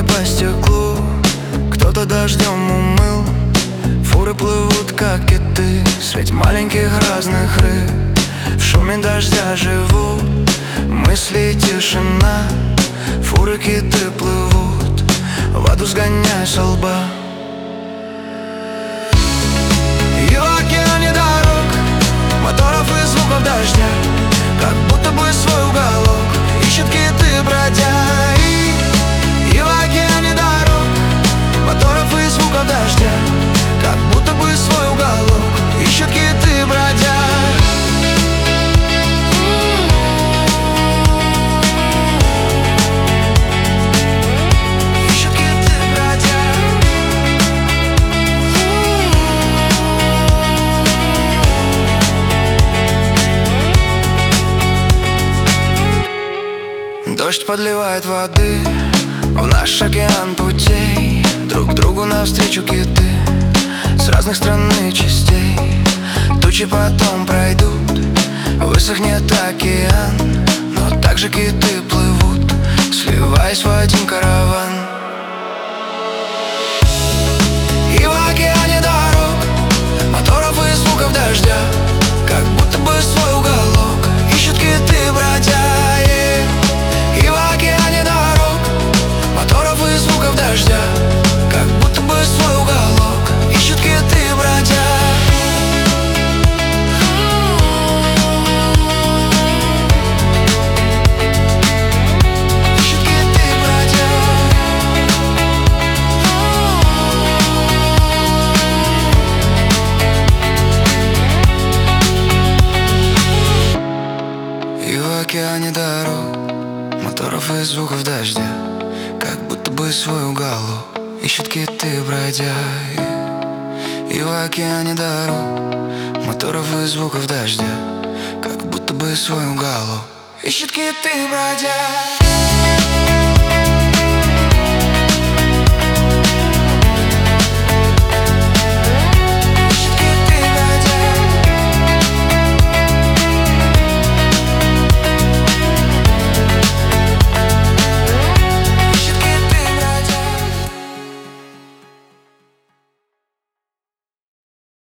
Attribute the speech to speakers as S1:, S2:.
S1: по стеклу, кто-то дождем умыл. Фуры плывут, как киты, средь маленьких разных рыб. В шуме дождя живут мысли и тишина. Фуры, киты плывут, воду сгоняя со лба. И в океане дорог, моторов и звуков дождя, как будто бы свой уголок ищут киты, бродя. И в океане дорог, моторов и звуков дождя, как будто бы свой уголок ищут киты, бродя. Дождь подливает воды в наш океан путей. Друг другу навстречу киты с разных стран и частей. Тучи потом пройдут, высохнет океан, но также киты плывут, сливаясь в один караван. И в океане дорог, моторов и звуков дождя, как будто бы свой уголок ищут киты, бродя. И в океане дорог, моторов и звуков дождя, как будто бы свой уголок ищут киты, бродя. Ищут киты, бродя. И в океане дорог, моторов и звуков дождя, как будто бы свой уголок ищут киты, бродя. И в океане дорог, моторов и звуков дождя, как будто бы свой уголок ищут киты, бродя.